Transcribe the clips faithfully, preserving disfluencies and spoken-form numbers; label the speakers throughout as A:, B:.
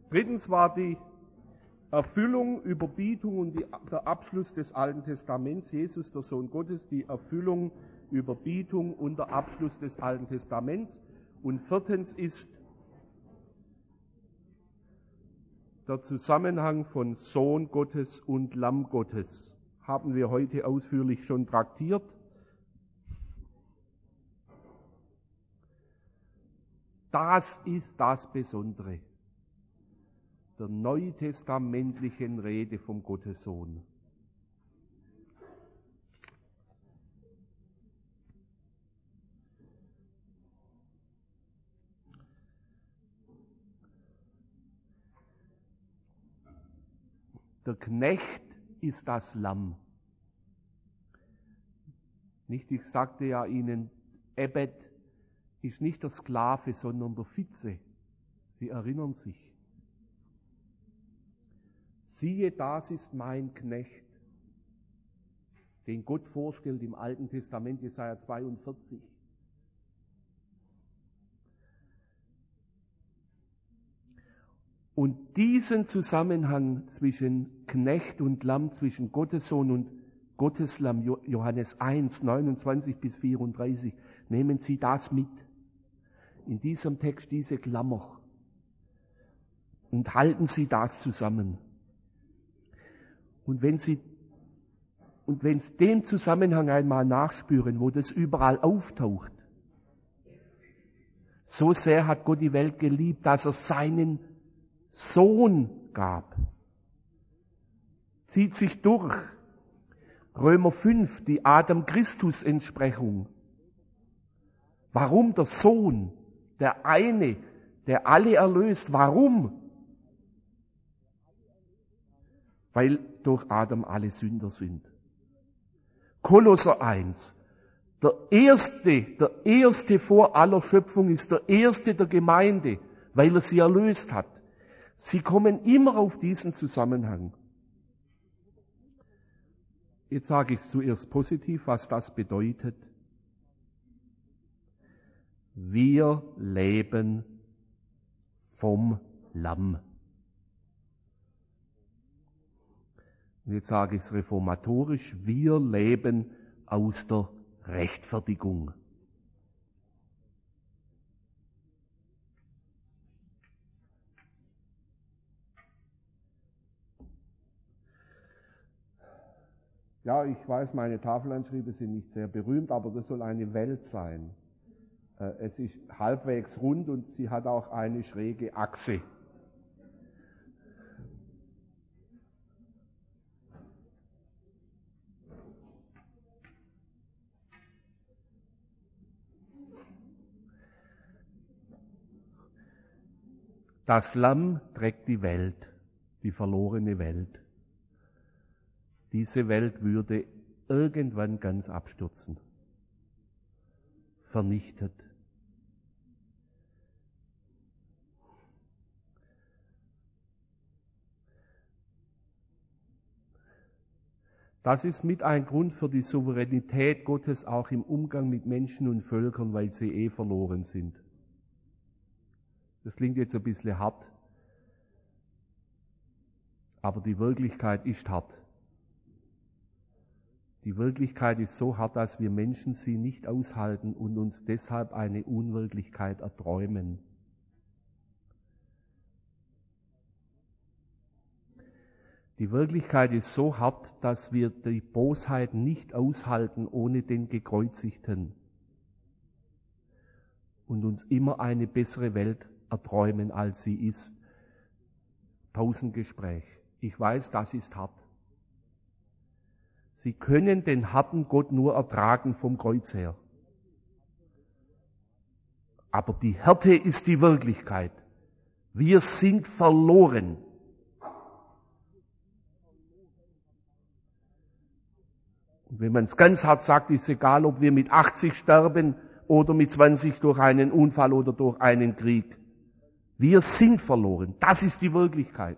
A: Drittens war die Erfüllung, Überbietung und die, der Abschluss des Alten Testaments. Jesus, der Sohn Gottes, die Erfüllung, Überbietung und der Abschluss des Alten Testaments. Und viertens ist der Zusammenhang von Sohn Gottes und Lamm Gottes. Haben wir heute ausführlich schon traktiert. Das ist das Besondere der neutestamentlichen Rede vom Gottessohn. Der Knecht ist das Lamm. Nicht, ich sagte ja Ihnen, Ebed ist nicht der Sklave, sondern der Vize. Sie erinnern sich. Siehe, das ist mein Knecht, den Gott vorstellt im Alten Testament, Jesaja zweiundvierzig. Und diesen Zusammenhang zwischen Knecht und Lamm, zwischen Gottessohn und Gotteslamm, Johannes eins, neunundzwanzig bis vierunddreißig, nehmen Sie das mit. In diesem Text diese Klammer. Und halten Sie das zusammen. Und wenn Sie, und wenn Sie den Zusammenhang einmal nachspüren, wo das überall auftaucht, so sehr hat Gott die Welt geliebt, dass er seinen Sohn gab. Zieht sich durch. Römer fünf, die Adam-Christus-Entsprechung. Warum der Sohn, der eine, der alle erlöst? Warum? Weil durch Adam alle Sünder sind. Kolosser eins. Der erste, der erste vor aller Schöpfung ist der erste der Gemeinde, weil er sie erlöst hat. Sie kommen immer auf diesen Zusammenhang. Jetzt sage ich zuerst positiv, was das bedeutet. Wir leben vom Lamm. Und jetzt sage ich es reformatorisch, wir leben aus der Rechtfertigung. Ja, ich weiß, meine Tafelanschriebe sind nicht sehr berühmt, aber das soll eine Welt sein. Es ist halbwegs rund und sie hat auch eine schräge Achse. Das Lamm trägt die Welt, die verlorene Welt. Diese Welt würde irgendwann ganz abstürzen, vernichtet. Das ist mit ein Grund für die Souveränität Gottes auch im Umgang mit Menschen und Völkern, weil sie eh verloren sind. Das klingt jetzt ein bisschen hart, aber die Wirklichkeit ist hart. Die Wirklichkeit ist so hart, dass wir Menschen sie nicht aushalten und uns deshalb eine Unwirklichkeit erträumen. Die Wirklichkeit ist so hart, dass wir die Bosheit nicht aushalten ohne den Gekreuzigten und uns immer eine bessere Welt erträumen, als sie ist. Pausengespräch. Ich weiß, das ist hart. Sie können den harten Gott nur ertragen vom Kreuz her. Aber die Härte ist die Wirklichkeit. Wir sind verloren. Und wenn man es ganz hart sagt, ist egal, ob wir mit achtzig sterben oder mit zwanzig durch einen Unfall oder durch einen Krieg. Wir sind verloren. Das ist die Wirklichkeit.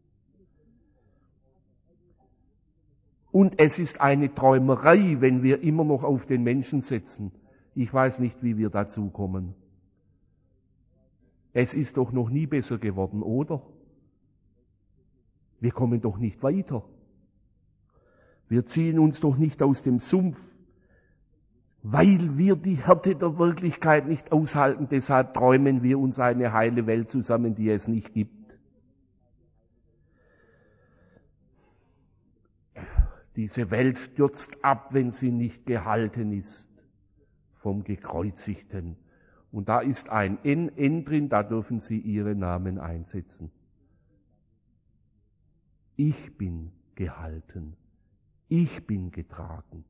A: Und es ist eine Träumerei, wenn wir immer noch auf den Menschen setzen. Ich weiß nicht, wie wir dazu kommen. Es ist doch noch nie besser geworden, oder? Wir kommen doch nicht weiter. Wir ziehen uns doch nicht aus dem Sumpf, weil wir die Härte der Wirklichkeit nicht aushalten. Deshalb träumen wir uns eine heile Welt zusammen, die es nicht gibt. Diese Welt stürzt ab, wenn sie nicht gehalten ist vom Gekreuzigten. Und da ist ein N, N drin, da dürfen Sie Ihre Namen einsetzen. Ich bin gehalten. Ich bin getragen.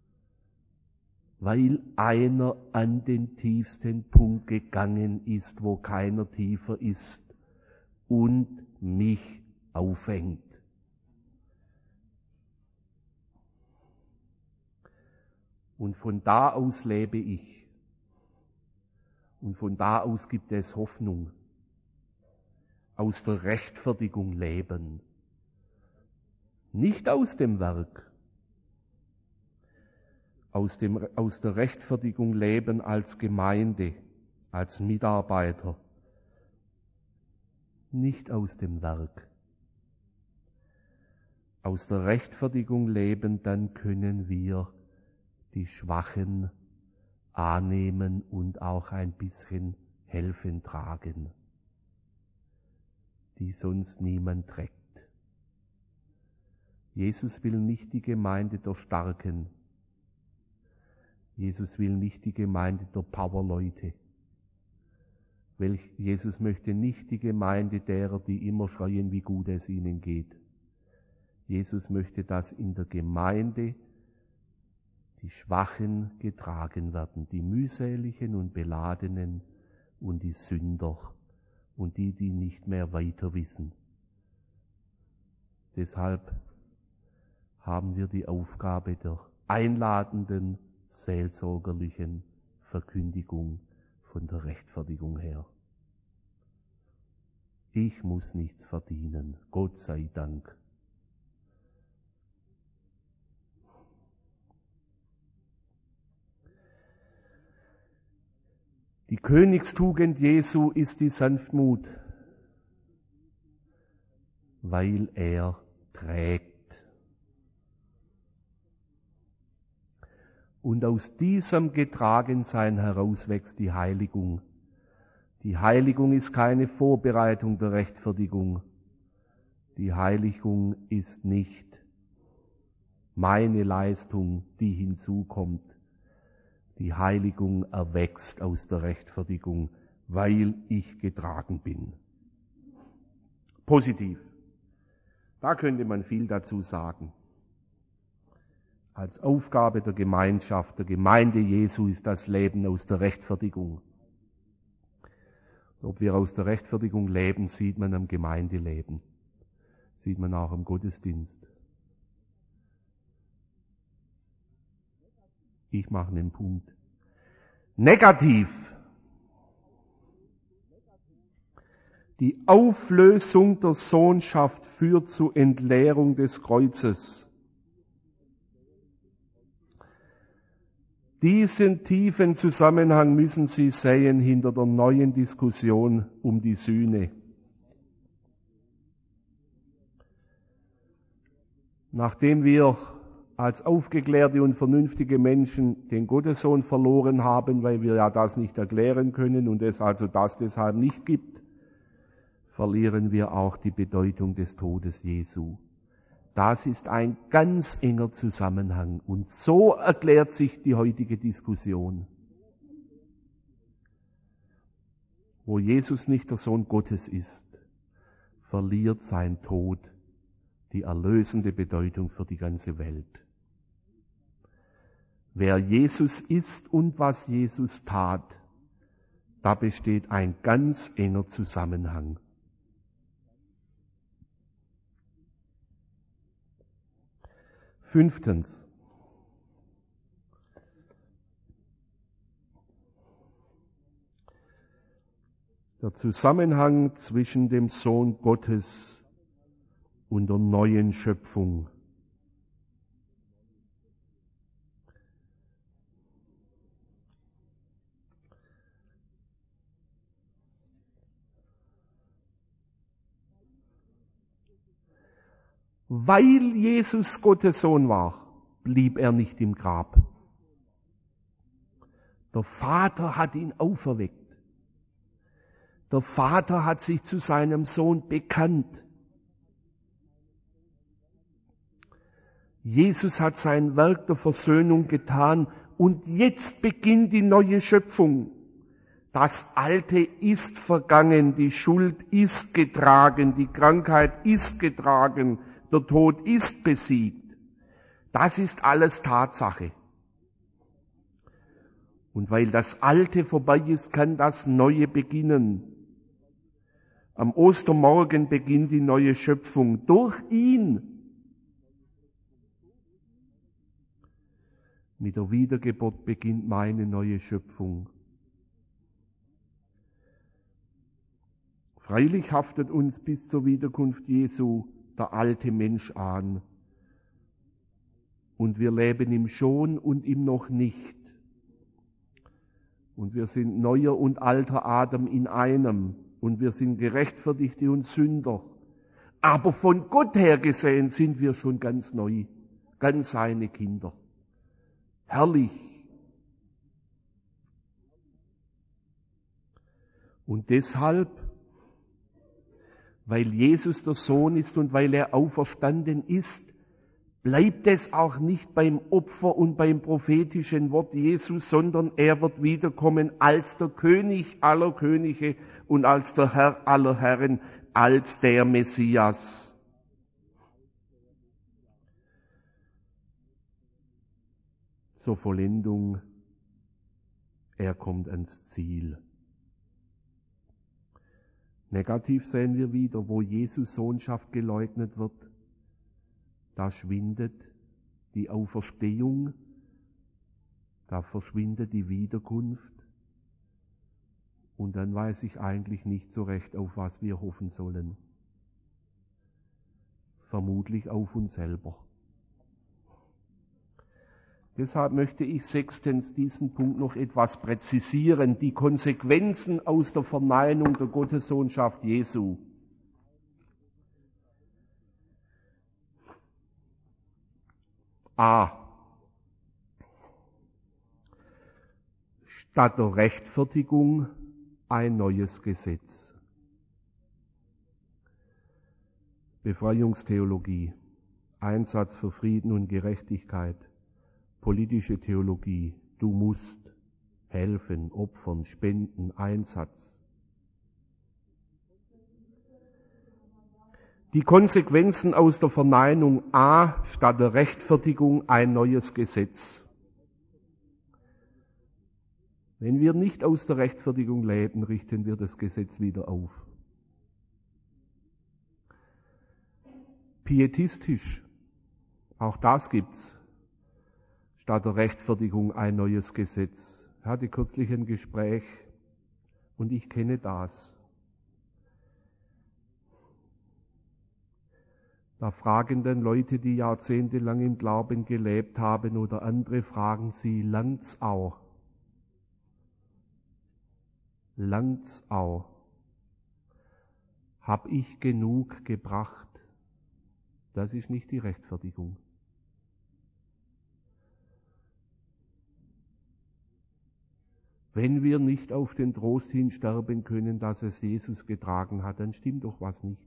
A: Weil einer an den tiefsten Punkt gegangen ist, wo keiner tiefer ist und mich aufhängt. Und von da aus lebe ich. Und von da aus gibt es Hoffnung. Aus der Rechtfertigung leben. Nicht aus dem Werk. Aus, dem, aus der Rechtfertigung leben als Gemeinde, als Mitarbeiter. Nicht aus dem Werk. Aus der Rechtfertigung leben, dann können wir die Schwachen annehmen und auch ein bisschen helfen tragen, die sonst niemand trägt. Jesus will nicht die Gemeinde der Starken. Jesus will nicht die Gemeinde der Powerleute. Jesus möchte nicht die Gemeinde derer, die immer schreien, wie gut es ihnen geht. Jesus möchte, dass in der Gemeinde die Schwachen getragen werden, die mühseligen und beladenen und die Sünder und die, die nicht mehr weiter wissen. Deshalb haben wir die Aufgabe der einladenden, seelsorgerlichen Verkündigung von der Rechtfertigung her. Ich muss nichts verdienen, Gott sei Dank. Die Königstugend Jesu ist die Sanftmut, weil er trägt. Und aus diesem Getragensein heraus wächst die Heiligung. Die Heiligung ist keine Vorbereitung der Rechtfertigung. Die Heiligung ist nicht meine Leistung, die hinzukommt. Die Heiligung erwächst aus der Rechtfertigung, weil ich getragen bin. Positiv. Da könnte man viel dazu sagen. Als Aufgabe der Gemeinschaft, der Gemeinde Jesu ist das Leben aus der Rechtfertigung. Ob wir aus der Rechtfertigung leben, sieht man am Gemeindeleben, sieht man auch am Gottesdienst. Ich mache einen Punkt. Negativ. Die Auflösung der Sohnschaft führt zur Entleerung des Kreuzes. Diesen tiefen Zusammenhang müssen Sie sehen hinter der neuen Diskussion um die Sühne. Nachdem wir als aufgeklärte und vernünftige Menschen den Gottessohn verloren haben, weil wir ja das nicht erklären können und es also das deshalb nicht gibt, verlieren wir auch die Bedeutung des Todes Jesu. Das ist ein ganz enger Zusammenhang und so erklärt sich die heutige Diskussion. Wo Jesus nicht der Sohn Gottes ist, verliert sein Tod die erlösende Bedeutung für die ganze Welt. Wer Jesus ist und was Jesus tat, da besteht ein ganz enger Zusammenhang. Fünftens. Der Zusammenhang zwischen dem Sohn Gottes und der neuen Schöpfung. Weil Jesus Gottes Sohn war, blieb er nicht im Grab. Der Vater hat ihn auferweckt. Der Vater hat sich zu seinem Sohn bekannt. Jesus hat sein Werk der Versöhnung getan und jetzt beginnt die neue Schöpfung. Das Alte ist vergangen, die Schuld ist getragen, die Krankheit ist getragen, der Tod ist besiegt. Das ist alles Tatsache. Und weil das Alte vorbei ist, kann das Neue beginnen. Am Ostermorgen beginnt die neue Schöpfung durch ihn. Mit der Wiedergeburt beginnt meine neue Schöpfung. Freilich haftet uns bis zur Wiederkunft Jesu der alte Mensch an. Und wir leben im Schon und im Noch nicht. Und wir sind neuer und alter Adam in einem. Und wir sind Gerechtfertigte und Sünder. Aber von Gott her gesehen sind wir schon ganz neu, ganz seine Kinder. Herrlich. Und deshalb, weil Jesus der Sohn ist und weil er auferstanden ist, bleibt es auch nicht beim Opfer und beim prophetischen Wort Jesus, sondern er wird wiederkommen als der König aller Könige und als der Herr aller Herren, als der Messias. Zur Vollendung, er kommt ans Ziel. Negativ sehen wir wieder, wo Jesus Sohnschaft geleugnet wird, da schwindet die Auferstehung, da verschwindet die Wiederkunft und dann weiß ich eigentlich nicht so recht, auf was wir hoffen sollen. Vermutlich auf uns selber. Deshalb möchte ich sechstens diesen Punkt noch etwas präzisieren, die Konsequenzen aus der Verneinung der Gottessohnschaft Jesu. A. Statt der Rechtfertigung ein neues Gesetz. Befreiungstheologie, Einsatz für Frieden und Gerechtigkeit. Politische Theologie, du musst helfen, opfern, spenden, Einsatz. Die Konsequenzen aus der Verneinung A, statt der Rechtfertigung ein neues Gesetz. Wenn wir nicht aus der Rechtfertigung leben, richten wir das Gesetz wieder auf. Pietistisch, auch das gibt's. Statt der Rechtfertigung ein neues Gesetz. Ich hatte kürzlich ein Gespräch und ich kenne das. Da fragen dann Leute, die jahrzehntelang im Glauben gelebt haben, oder andere fragen sie, Landsau. Landsau. Hab ich genug gebracht? Das ist nicht die Rechtfertigung. Wenn wir nicht auf den Trost hin sterben können, dass es Jesus getragen hat, dann stimmt doch was nicht.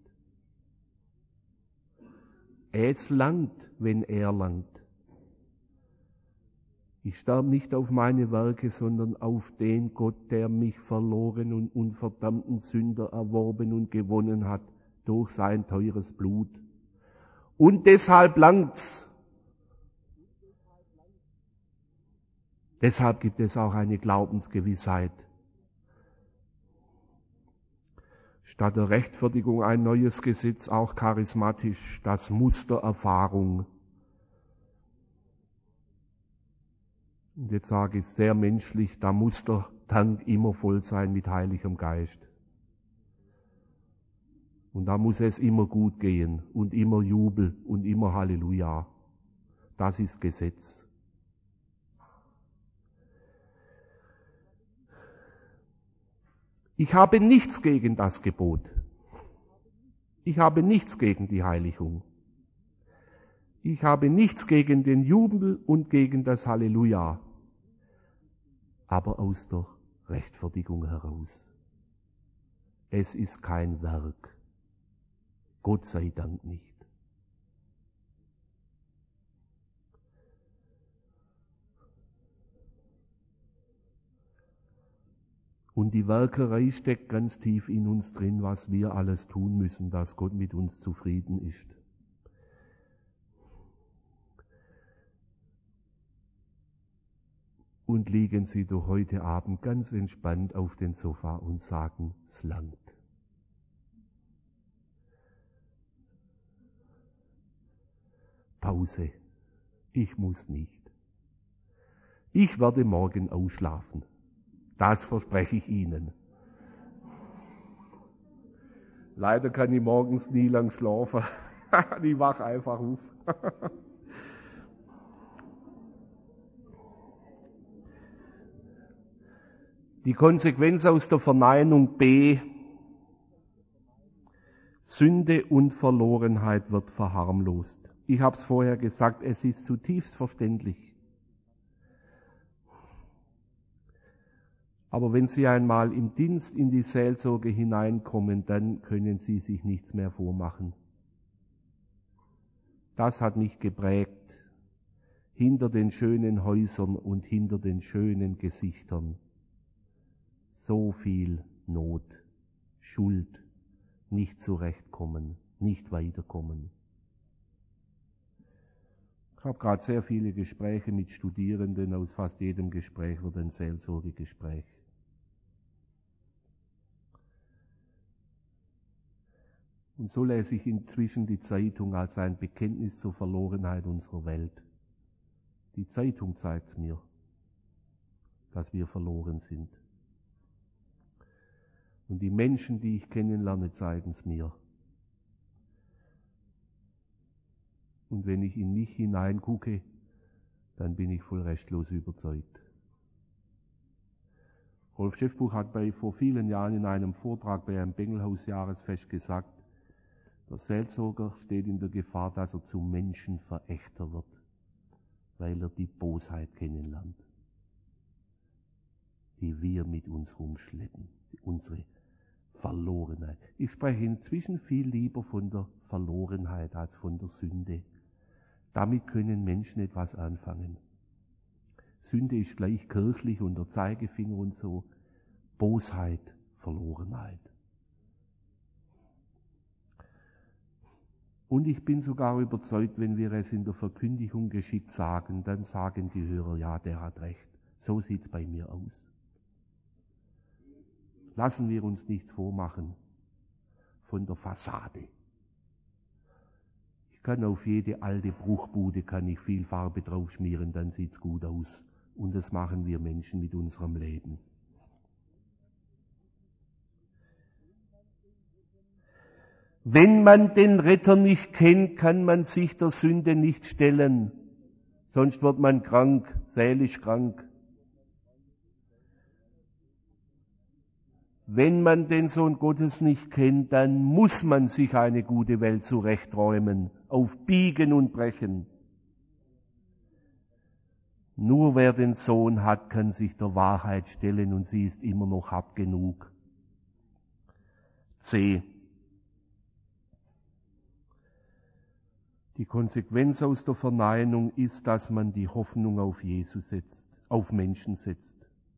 A: Es langt, wenn er langt. Ich sterbe nicht auf meine Werke, sondern auf den Gott, der mich verloren und unverdammten Sünder erworben und gewonnen hat durch sein teures Blut. Und deshalb langt's. Deshalb gibt es auch eine Glaubensgewissheit. Statt der Rechtfertigung ein neues Gesetz, auch charismatisch, das Mustererfahrung. Und jetzt sage ich sehr menschlich, da muss der Tank immer voll sein mit Heiligem Geist. Und da muss es immer gut gehen und immer Jubel und immer Halleluja. Das ist Gesetz. Ich habe nichts gegen das Gebot. Ich habe nichts gegen die Heiligung. Ich habe nichts gegen den Jubel und gegen das Halleluja, aber aus der Rechtfertigung heraus. Es ist kein Werk. Gott sei Dank nicht. Und die Werkerei steckt ganz tief in uns drin, was wir alles tun müssen, dass Gott mit uns zufrieden ist. Und liegen Sie doch heute Abend ganz entspannt auf dem Sofa und sagen, es langt. Pause. Ich muss nicht. Ich werde morgen ausschlafen. Das verspreche ich Ihnen. Leider kann ich morgens nie lang schlafen. Ich wach einfach auf. Die Konsequenz aus der Verneinung B. Sünde und Verlorenheit wird verharmlost. Ich habe es vorher gesagt, es ist zutiefst verständlich. Aber wenn Sie einmal im Dienst in die Seelsorge hineinkommen, dann können Sie sich nichts mehr vormachen. Das hat mich geprägt. Hinter den schönen Häusern und hinter den schönen Gesichtern so viel Not, Schuld, nicht zurechtkommen, nicht weiterkommen. Ich habe gerade sehr viele Gespräche mit Studierenden, aus fast jedem Gespräch wird ein Seelsorgegespräch. Und so lese ich inzwischen die Zeitung als ein Bekenntnis zur Verlorenheit unserer Welt. Die Zeitung zeigt mir, dass wir verloren sind. Und die Menschen, die ich kennenlerne, zeigen es mir. Und wenn ich in mich hineingucke, dann bin ich voll restlos überzeugt. Rolf Schäffbuch hat bei, vor vielen Jahren in einem Vortrag bei einem Bengelhaus-Jahresfest gesagt, der Seelsorger steht in der Gefahr, dass er zum Menschenverächter wird, weil er die Bosheit kennenlernt, die wir mit uns rumschleppen, unsere Verlorenheit. Ich spreche inzwischen viel lieber von der Verlorenheit als von der Sünde. Damit können Menschen etwas anfangen. Sünde ist gleich kirchlich und der Zeigefinger und so. Bosheit, Verlorenheit. Und ich bin sogar überzeugt, wenn wir es in der Verkündigung geschickt sagen, dann sagen die Hörer, ja, der hat recht. So sieht's bei mir aus. Lassen wir uns nichts vormachen von der Fassade. Ich kann auf jede alte Bruchbude kann ich viel Farbe draufschmieren, dann sieht's gut aus. Und das machen wir Menschen mit unserem Leben. Wenn man den Retter nicht kennt, kann man sich der Sünde nicht stellen. Sonst wird man krank, seelisch krank. Wenn man den Sohn Gottes nicht kennt, dann muss man sich eine gute Welt zurechträumen, auf Biegen und Brechen. Nur wer den Sohn hat, kann sich der Wahrheit stellen und sie ist immer noch hart genug. C. Die Konsequenz aus der Verneinung ist, dass man die Hoffnung auf Jesus setzt, auf Menschen setzt.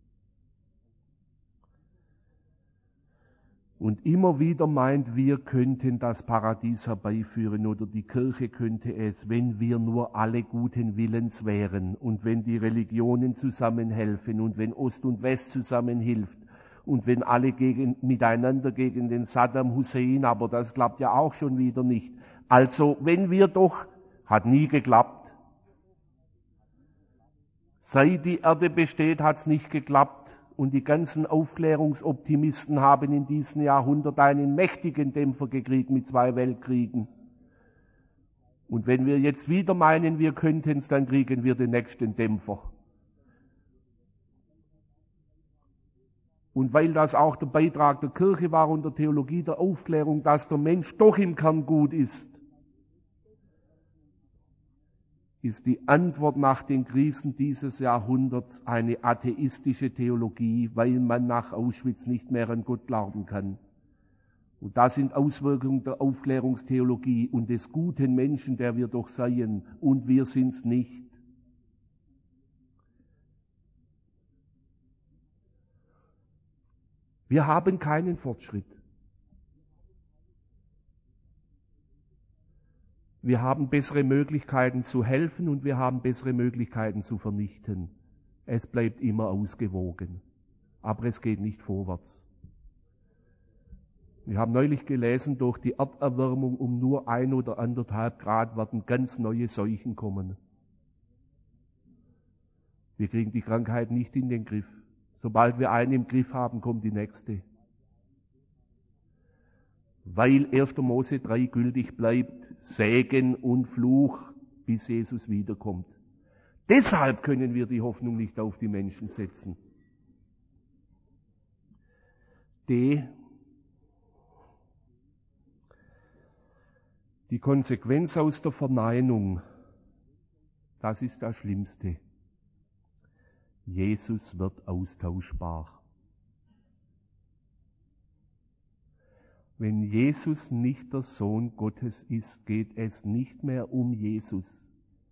A: Und immer wieder meint, wir könnten das Paradies herbeiführen oder die Kirche könnte es, wenn wir nur alle guten Willens wären und wenn die Religionen zusammenhelfen und wenn Ost und West zusammenhilft und wenn alle gegen, miteinander gegen den Saddam Hussein, aber das klappt ja auch schon wieder nicht. Also wenn wir doch, hat nie geklappt. Seit die Erde besteht, hat es nicht geklappt. Und die ganzen Aufklärungsoptimisten haben in diesem Jahrhundert einen mächtigen Dämpfer gekriegt mit zwei Weltkriegen. Und wenn wir jetzt wieder meinen, wir könnten es, dann kriegen wir den nächsten Dämpfer. Und weil das auch der Beitrag der Kirche war und der Theologie der Aufklärung, dass der Mensch doch im Kern gut ist, ist die Antwort nach den Krisen dieses Jahrhunderts eine atheistische Theologie, weil man nach Auschwitz nicht mehr an Gott glauben kann. Und das sind Auswirkungen der Aufklärungstheologie und des guten Menschen, der wir doch seien, und wir sind's nicht. Wir haben keinen Fortschritt. Wir haben bessere Möglichkeiten zu helfen und wir haben bessere Möglichkeiten zu vernichten. Es bleibt immer ausgewogen, aber es geht nicht vorwärts. Wir haben neulich gelesen, durch die Erderwärmung um nur ein oder anderthalb Grad werden ganz neue Seuchen kommen. Wir kriegen die Krankheit nicht in den Griff. Sobald wir einen im Griff haben, kommt die nächste. Weil erster Mose drei gültig bleibt, Segen und Fluch, bis Jesus wiederkommt. Deshalb können wir die Hoffnung nicht auf die Menschen setzen. D. Die Konsequenz aus der Verneinung, das ist das Schlimmste. Jesus wird austauschbar. Wenn Jesus nicht der Sohn Gottes ist, geht es nicht mehr um Jesus,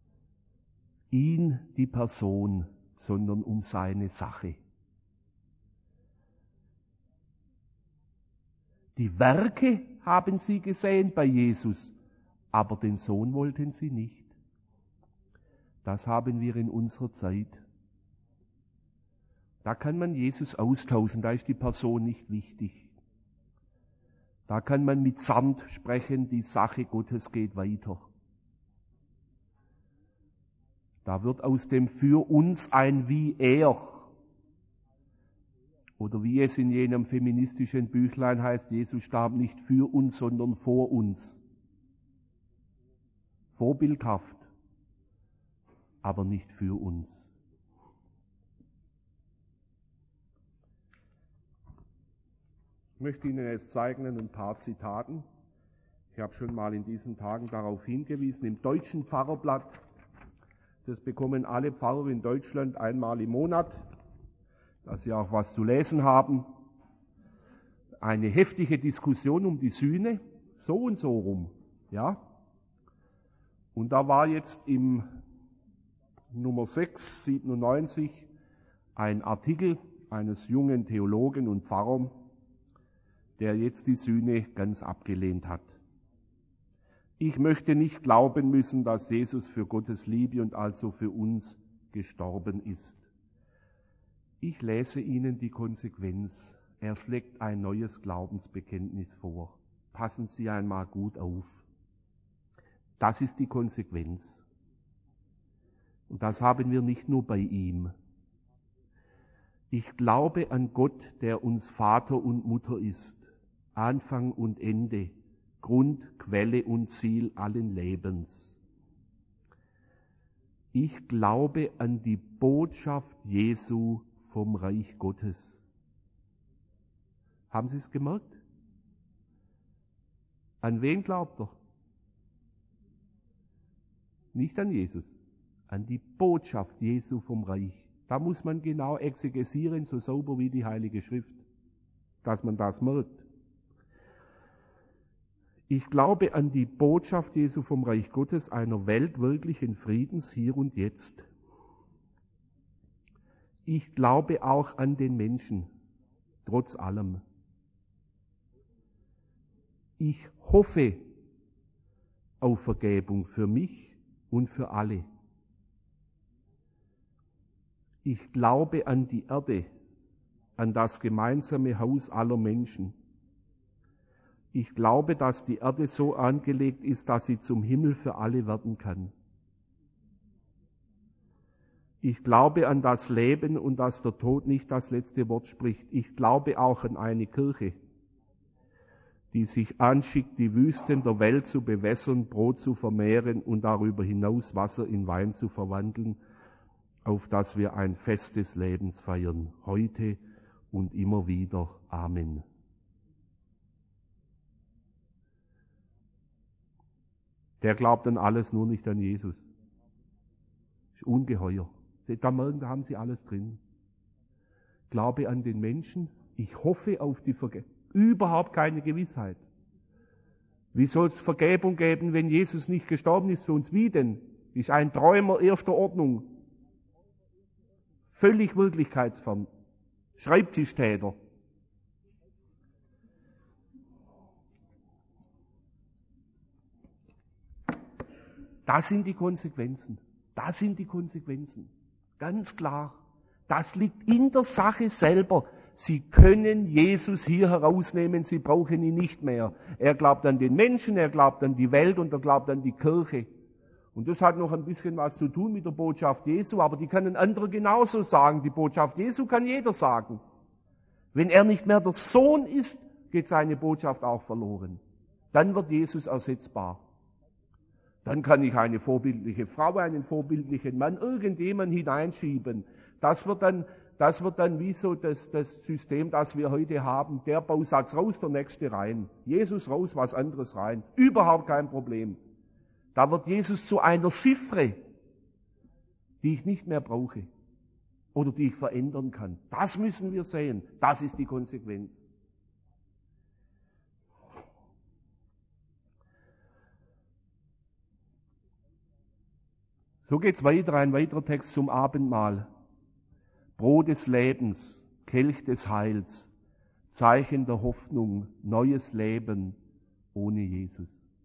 A: ihn, die Person, sondern um seine Sache. Die Werke haben sie gesehen bei Jesus, aber den Sohn wollten sie nicht. Das haben wir in unserer Zeit. Da kann man Jesus austauschen, da ist die Person nicht wichtig. Da kann man mit Sand sprechen, die Sache Gottes geht weiter. Da wird aus dem für uns ein wie er. Oder wie es in jenem feministischen Büchlein heißt, Jesus starb nicht für uns, sondern vor uns. Vorbildhaft, aber nicht für uns. Ich möchte Ihnen jetzt zeigen in ein paar Zitaten. Ich habe schon mal in diesen Tagen darauf hingewiesen, im deutschen Pfarrerblatt, das bekommen alle Pfarrer in Deutschland einmal im Monat, dass sie auch was zu lesen haben, eine heftige Diskussion um die Sühne, so und so rum, ja. Und da war jetzt im Nummer sechs, siebenundneunzig, ein Artikel eines jungen Theologen und Pfarrers, der jetzt die Sühne ganz abgelehnt hat. Ich möchte nicht glauben müssen, dass Jesus für Gottes Liebe und also für uns gestorben ist. Ich lese Ihnen die Konsequenz. Er schlägt ein neues Glaubensbekenntnis vor. Passen Sie einmal gut auf. Das ist die Konsequenz. Und das haben wir nicht nur bei ihm. Ich glaube an Gott, der uns Vater und Mutter ist, Anfang und Ende, Grund, Quelle und Ziel allen Lebens. Ich glaube an die Botschaft Jesu vom Reich Gottes. Haben Sie es gemerkt? An wen glaubt er? Nicht an Jesus, an die Botschaft Jesu vom Reich. Da muss man genau exegesieren, so sauber wie die Heilige Schrift, dass man das merkt. Ich glaube an die Botschaft Jesu vom Reich Gottes, einer Welt wirklichen Friedens hier und jetzt. Ich glaube auch an den Menschen, trotz allem. Ich hoffe auf Vergebung für mich und für alle. Ich glaube an die Erde, an das gemeinsame Haus aller Menschen. Ich glaube, dass die Erde so angelegt ist, dass sie zum Himmel für alle werden kann. Ich glaube an das Leben und dass der Tod nicht das letzte Wort spricht. Ich glaube auch an eine Kirche, die sich anschickt, die Wüsten der Welt zu bewässern, Brot zu vermehren und darüber hinaus Wasser in Wein zu verwandeln, auf dass wir ein Fest des Lebens feiern, heute und immer wieder. Amen. Der glaubt an alles, nur nicht an Jesus. ist ungeheuer. Da merken, da haben sie alles drin. Glaube an den Menschen, ich hoffe auf die Vergebung. Überhaupt keine Gewissheit. Wie soll es Vergebung geben, wenn Jesus nicht gestorben ist für uns? Wie denn? Ist ein Träumer erster Ordnung. Völlig wirklichkeitsfern. Schreibtischtäter. Das sind die Konsequenzen. Das sind die Konsequenzen. Ganz klar. Das liegt in der Sache selber. Sie können Jesus hier herausnehmen, Sie brauchen ihn nicht mehr. Er glaubt an den Menschen, er glaubt an die Welt und er glaubt an die Kirche. Und das hat noch ein bisschen was zu tun mit der Botschaft Jesu, aber die können andere genauso sagen. Die Botschaft Jesu kann jeder sagen. Wenn er nicht mehr der Sohn ist, geht seine Botschaft auch verloren. Dann wird Jesus ersetzbar. Dann kann ich eine vorbildliche Frau, einen vorbildlichen Mann, irgendjemanden hineinschieben. Das wird dann, das wird dann wie so das, das System, das wir heute haben. Der Bausatz raus, der nächste rein. Jesus raus, was anderes rein. Überhaupt kein Problem. Da wird Jesus zu einer Chiffre, die ich nicht mehr brauche oder die ich verändern kann. Das müssen wir sehen. Das ist die Konsequenz. So geht's weiter, ein weiterer Text zum Abendmahl. Brot des Lebens, Kelch des Heils, Zeichen der Hoffnung, neues Leben ohne Jesus.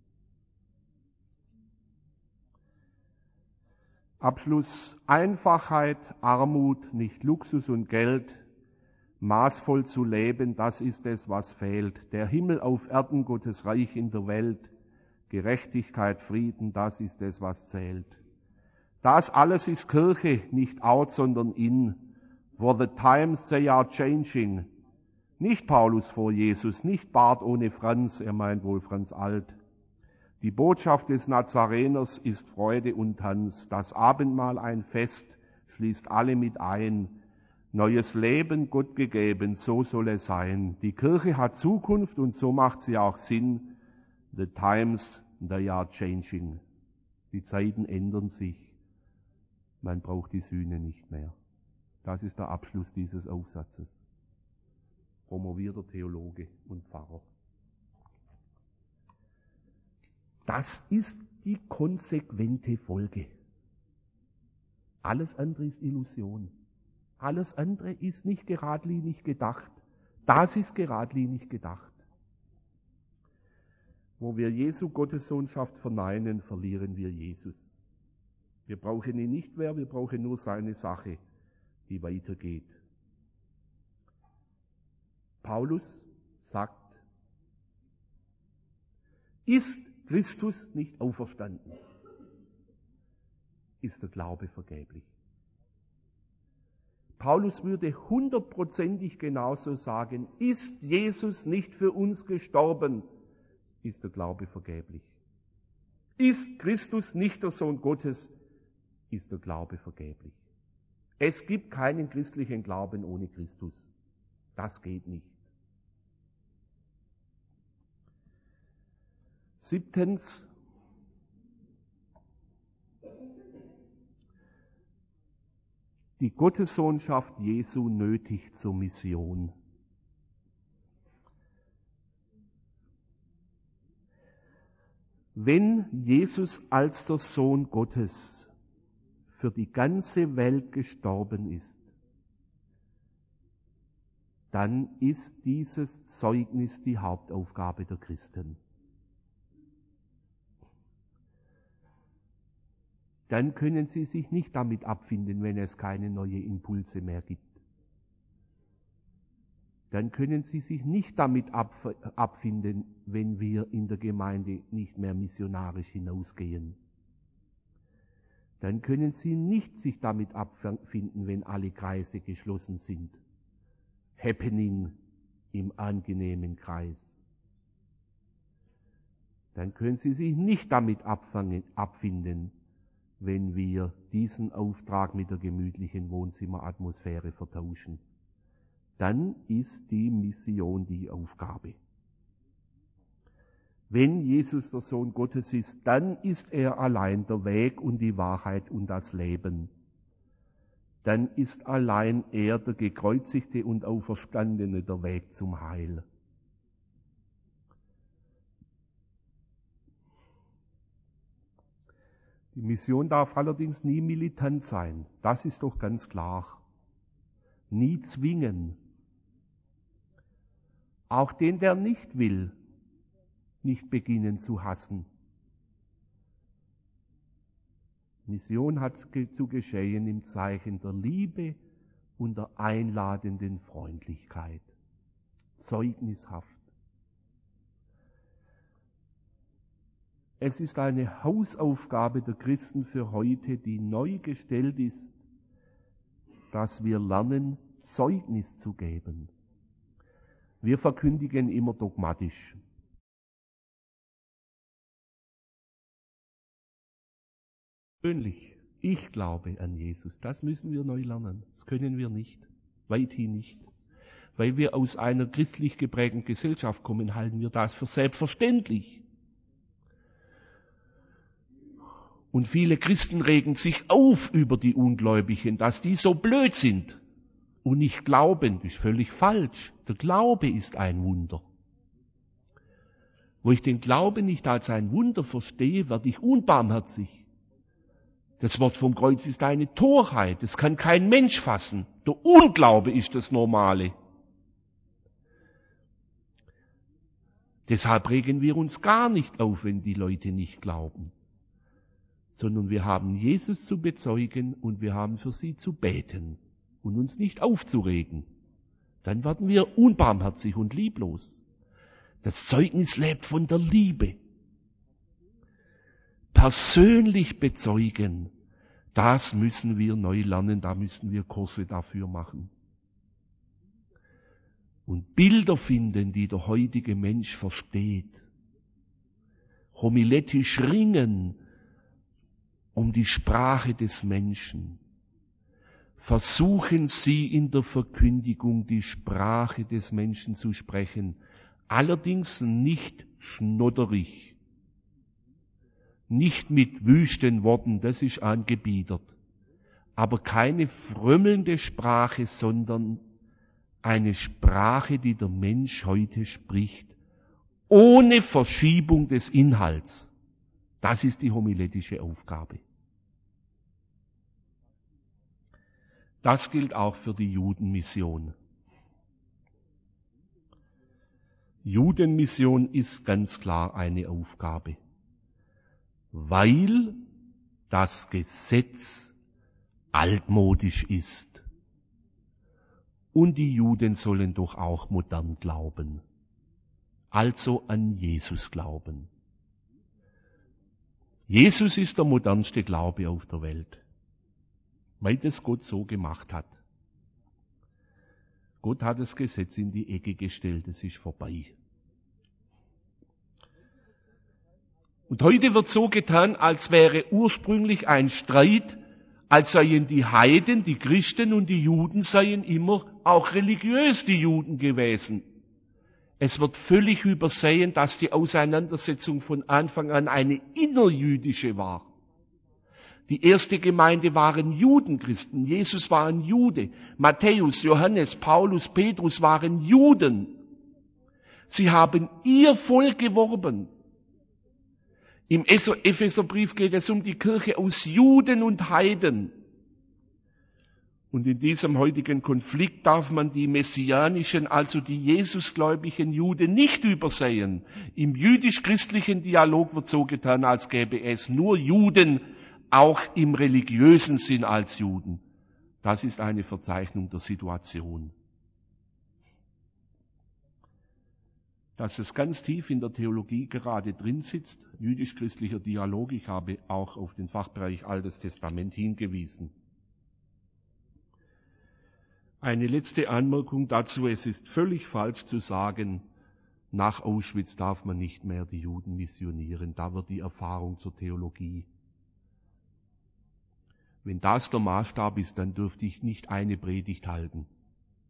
A: Abschluss: Einfachheit, Armut, nicht Luxus und Geld, maßvoll zu leben, das ist es, was fehlt. Der Himmel auf Erden, Gottes Reich in der Welt, Gerechtigkeit, Frieden, das ist es, was zählt. Das alles ist Kirche, nicht out, sondern in. For the times they are changing. Nicht Paulus vor Jesus, nicht Bart ohne Franz, er meint wohl Franz Alt. Die Botschaft des Nazareners ist Freude und Tanz. Das Abendmahl ein Fest, schließt alle mit ein. Neues Leben Gott gegeben, so soll es sein. Die Kirche hat Zukunft und so macht sie auch Sinn. The times they are changing. Die Zeiten ändern sich. Man braucht die Sühne nicht mehr. Das ist der Abschluss dieses Aufsatzes. Promovierter Theologe und Pfarrer. Das ist die konsequente Folge. Alles andere ist Illusion. Alles andere ist nicht geradlinig gedacht. Das ist geradlinig gedacht. Wo wir Jesu Gottessohnschaft verneinen, verlieren wir Jesus. Wir brauchen ihn nicht mehr, wir brauchen nur seine Sache, die weitergeht. Paulus sagt, ist Christus nicht auferstanden, ist der Glaube vergeblich. Paulus würde hundertprozentig genauso sagen, ist Jesus nicht für uns gestorben, ist der Glaube vergeblich. Ist Christus nicht der Sohn Gottes, ist der Glaube vergeblich. Es gibt keinen christlichen Glauben ohne Christus. Das geht nicht. Siebtens. Die Gottessohnschaft Jesu nötigt zur Mission. Wenn Jesus als der Sohn Gottes für die ganze Welt gestorben ist, dann ist dieses Zeugnis die Hauptaufgabe der Christen. Dann können sie sich nicht damit abfinden, wenn es keine neuen Impulse mehr gibt. Dann können sie sich nicht damit abfinden, wenn wir in der Gemeinde nicht mehr missionarisch hinausgehen. Dann können sie nicht sich damit abfinden, wenn alle Kreise geschlossen sind. Happening im angenehmen Kreis. Dann können sie sich nicht damit abfinden, wenn wir diesen Auftrag mit der gemütlichen Wohnzimmeratmosphäre vertauschen. Dann ist die Mission die Aufgabe. Wenn Jesus der Sohn Gottes ist, dann ist er allein der Weg und die Wahrheit und das Leben. Dann ist allein er, der Gekreuzigte und Auferstandene, der Weg zum Heil. Die Mission darf allerdings nie militant sein. Das ist doch ganz klar. Nie zwingen. Auch den, der nicht will, nicht beginnen zu hassen. Mission hat zu geschehen im Zeichen der Liebe und der einladenden Freundlichkeit. Zeugnishaft. Es ist eine Hausaufgabe der Christen für heute, die neu gestellt ist, dass wir lernen, Zeugnis zu geben. Wir verkündigen immer dogmatisch. Persönlich, ich glaube an Jesus. Das müssen wir neu lernen. Das können wir nicht. Weithin nicht. Weil wir aus einer christlich geprägten Gesellschaft kommen, halten wir das für selbstverständlich. Und viele Christen regen sich auf über die Ungläubigen, dass die so blöd sind und nicht glauben. Das ist völlig falsch. Der Glaube ist ein Wunder. Wo ich den Glauben nicht als ein Wunder verstehe, werde ich unbarmherzig. Das Wort vom Kreuz ist eine Torheit. Das kann kein Mensch fassen. Der Unglaube ist das Normale. Deshalb regen wir uns gar nicht auf, wenn die Leute nicht glauben. Sondern wir haben Jesus zu bezeugen und wir haben für sie zu beten und uns nicht aufzuregen. Dann werden wir unbarmherzig und lieblos. Das Zeugnis lebt von der Liebe. Persönlich bezeugen, das müssen wir neu lernen, da müssen wir Kurse dafür machen. Und Bilder finden, die der heutige Mensch versteht. Homiletisch ringen um die Sprache des Menschen. Versuchen Sie in der Verkündigung die Sprache des Menschen zu sprechen, allerdings nicht schnodderig, nicht mit wüsten Worten, das ist angebiedert, aber keine frömmelnde Sprache, sondern eine Sprache, die der Mensch heute spricht, ohne Verschiebung des Inhalts. Das ist die homiletische Aufgabe. Das gilt auch für die Judenmission. Judenmission ist ganz klar eine Aufgabe, weil das Gesetz altmodisch ist. Und die Juden sollen doch auch modern glauben, also an Jesus glauben. Jesus ist der modernste Glaube auf der Welt, weil das Gott so gemacht hat. Gott hat das Gesetz in die Ecke gestellt, es ist vorbei. Und heute wird so getan, als wäre ursprünglich ein Streit, als seien die Heiden, die Christen und die Juden seien immer auch religiös die Juden gewesen. Es wird völlig übersehen, dass die Auseinandersetzung von Anfang an eine innerjüdische war. Die erste Gemeinde waren Judenchristen. Jesus war ein Jude. Matthäus, Johannes, Paulus, Petrus waren Juden. Sie haben ihr Volk geworben. Im Epheserbrief geht es um die Kirche aus Juden und Heiden. Und in diesem heutigen Konflikt darf man die messianischen, also die Jesusgläubigen Juden nicht übersehen. Im jüdisch-christlichen Dialog wird so getan, als gäbe es nur Juden, auch im religiösen Sinn als Juden. Das ist eine Verzeichnung der Situation. Dass es ganz tief in der Theologie gerade drin sitzt, jüdisch-christlicher Dialog, ich habe auch auf den Fachbereich Altes Testament hingewiesen. Eine letzte Anmerkung dazu, es ist völlig falsch zu sagen, nach Auschwitz darf man nicht mehr die Juden missionieren, da wird die Erfahrung zur Theologie. Wenn das der Maßstab ist, dann dürfte ich nicht eine Predigt halten.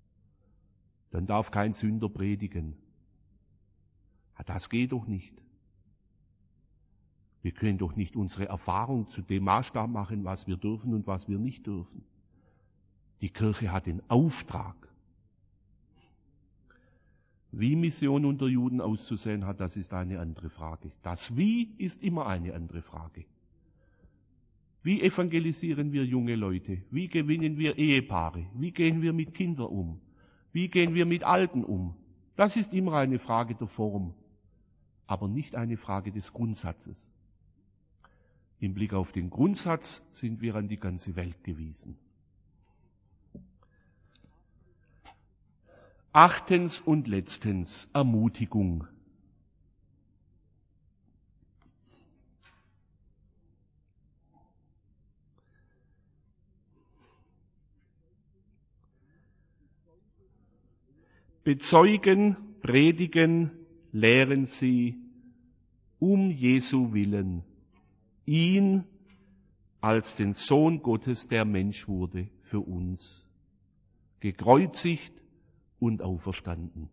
A: Dann darf kein Sünder predigen. Das geht doch nicht. Wir können doch nicht unsere Erfahrung zu dem Maßstab machen, was wir dürfen und was wir nicht dürfen. Die Kirche hat den Auftrag. Wie Mission unter Juden auszusehen hat, das ist eine andere Frage. Das Wie ist immer eine andere Frage. Wie evangelisieren wir junge Leute? Wie gewinnen wir Ehepaare? Wie gehen wir mit Kindern um? Wie gehen wir mit Alten um? Das ist immer eine Frage der Form, aber nicht eine Frage des Grundsatzes. Im Blick auf den Grundsatz sind wir an die ganze Welt gewiesen. Achtens und letztens Ermutigung. Bezeugen, predigen, lehren Sie um Jesu willen, ihn als den Sohn Gottes, der Mensch wurde, für uns, gekreuzigt und auferstanden.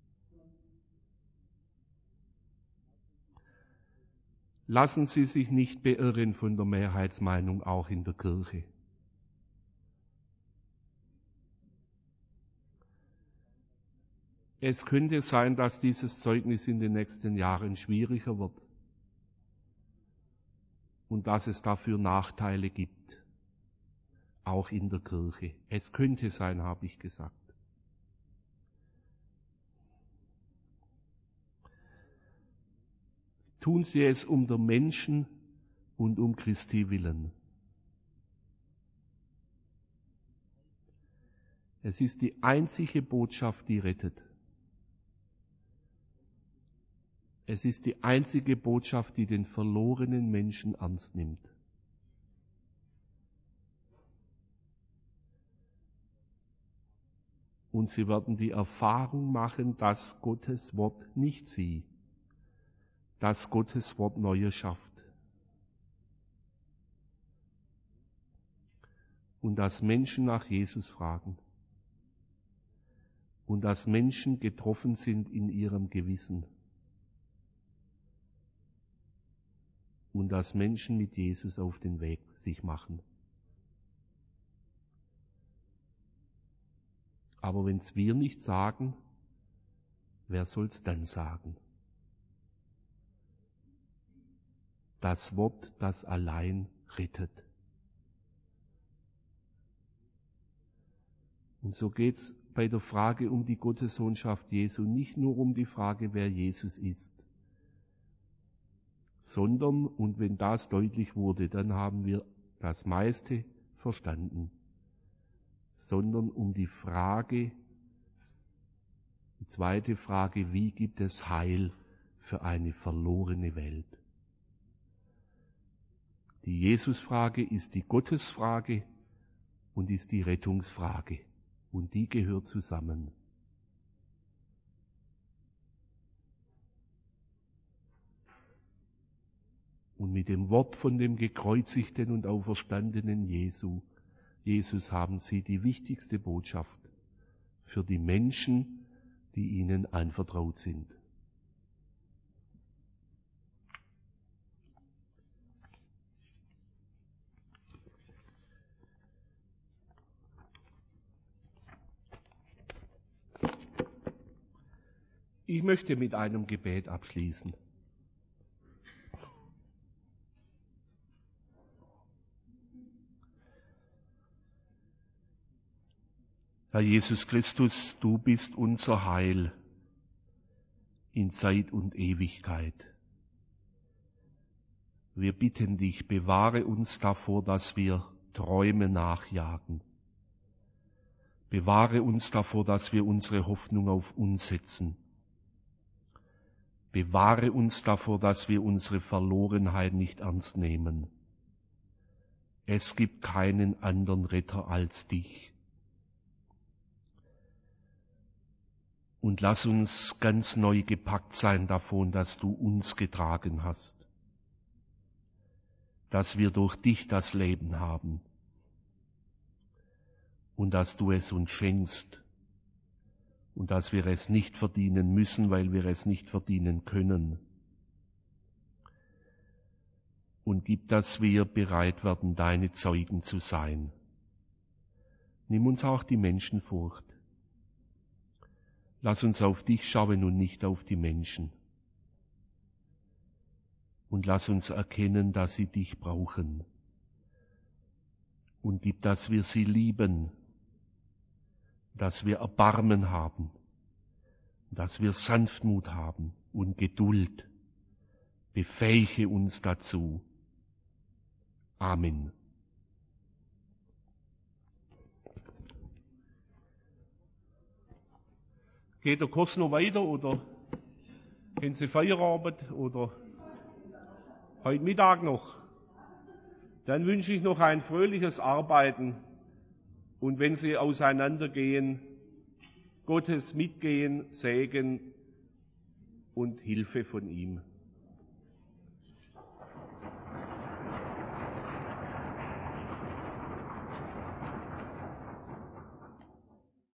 A: Lassen Sie sich nicht beirren von der Mehrheitsmeinung auch in der Kirche. Es könnte sein, dass dieses Zeugnis in den nächsten Jahren schwieriger wird und dass es dafür Nachteile gibt, auch in der Kirche. Es könnte sein, habe ich gesagt. Tun Sie es um der Menschen und um Christi willen. Es ist die einzige Botschaft, die rettet. Es ist die einzige Botschaft, die den verlorenen Menschen ernst nimmt. Und sie werden die Erfahrung machen, dass Gottes Wort nicht sie, dass Gottes Wort Neue schafft. Und dass Menschen nach Jesus fragen. Und dass Menschen getroffen sind in ihrem Gewissen. Und dass Menschen mit Jesus auf den Weg sich machen. Aber wenn's wir nicht sagen, wer soll's dann sagen? Das Wort, das allein rettet. Und so geht's bei der Frage um die Gottessohnschaft Jesu nicht nur um die Frage, wer Jesus ist, sondern, und wenn das deutlich wurde, dann haben wir das meiste verstanden, sondern um die Frage, die zweite Frage, wie gibt es Heil für eine verlorene Welt? Die Jesusfrage ist die Gottesfrage und ist die Rettungsfrage. Und die gehört zusammen. Und mit dem Wort von dem gekreuzigten und auferstandenen Jesu, Jesus haben sie die wichtigste Botschaft für die Menschen, die ihnen anvertraut sind. Ich möchte mit einem Gebet abschließen. Herr Jesus Christus, du bist unser Heil in Zeit und Ewigkeit. Wir bitten dich, bewahre uns davor, dass wir Träume nachjagen. Bewahre uns davor, dass wir unsere Hoffnung auf uns setzen. Bewahre uns davor, dass wir unsere Verlorenheit nicht ernst nehmen. Es gibt keinen anderen Retter als dich. Und lass uns ganz neu gepackt sein davon, dass du uns getragen hast, dass wir durch dich das Leben haben und dass du es uns schenkst und dass wir es nicht verdienen müssen, weil wir es nicht verdienen können. und gib, dass wir bereit werden, deine Zeugen zu sein. Nimm uns auch die Menschenfurcht. Lass uns auf dich schauen und nicht auf die Menschen. Und lass uns erkennen, dass sie dich brauchen. Und gib, dass wir sie lieben, dass wir Erbarmen haben, dass wir Sanftmut haben und Geduld. Befähige uns dazu. Amen. Geht der Kurs noch weiter oder haben Sie Feierabend oder heute Mittag noch? Dann wünsche ich noch ein fröhliches Arbeiten und wenn Sie auseinandergehen, Gottes Mitgehen, Segen und Hilfe von ihm.